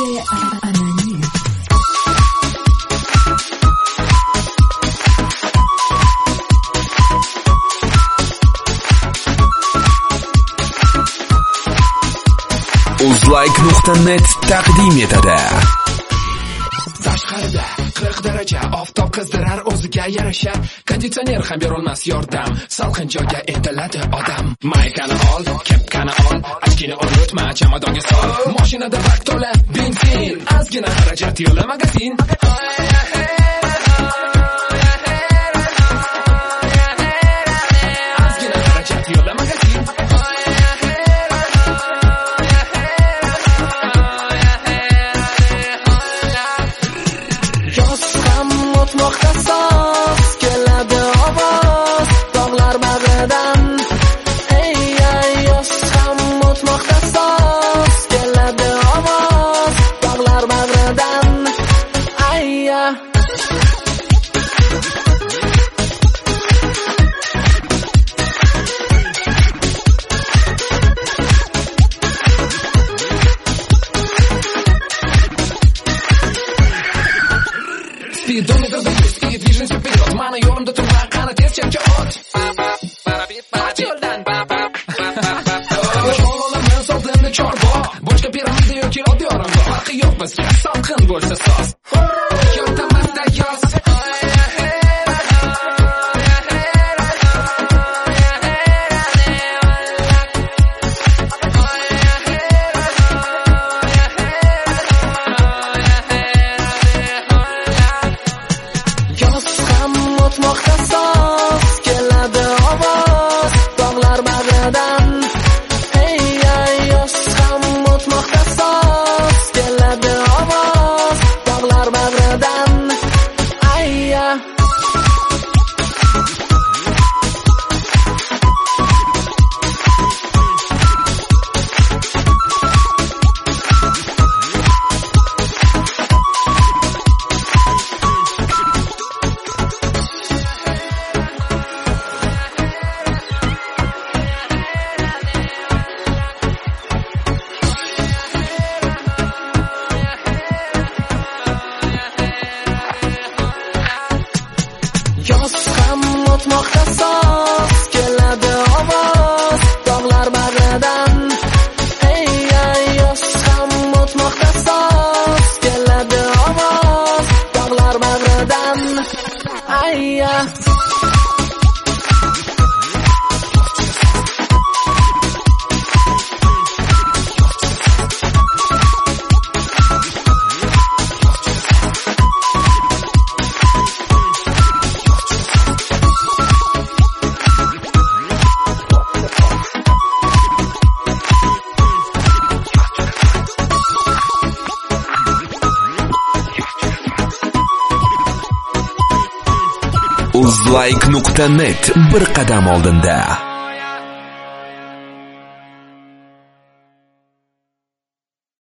Anonim. Uzlike.net taqdim etadi. Tashqarida 40 daraja oftob qizdirar o'ziga yarasha, konditsioner ham berolmas yordam, salqin joyga intiladi odam. Maykani ol, kepkani ol, achkini unutma, chamadonga sol. Mashinada vaqt to'la benzin, ozgina xarajat yo'la magazin. Ozgina xarajat yo'la magazin. O'tmoqda soz keladi ovoz dog'lar bag'ridan. Ey yoz ham o'tmoqda soz keladi ovoz dog'lar bag'ridan. Ayya Speed движемся вперед, мана yo'limda turma, qani tez chapcha ot. Yo'ldan Yo'laman soldimni chorbo, boshqa piramida yoki oddiy oromgoh. Farqi yo'q bizga, salqin bo'lsa soz. Yordamda yoz. o'tmoqda soz keladi ovoz dog'lar bag'ridan. Ey yoz ham o'tmoqda soz keladi ovoz dog'lar bag'ridan. Ayya yoz ham o'tmoqda soz keladi ovoz dog'lar bag'ridan. Ey yoz ham o'tmoqda soz keladi ovoz dog'lar bag'ridan. Ayya Uzlike.net bir qadam oldinda.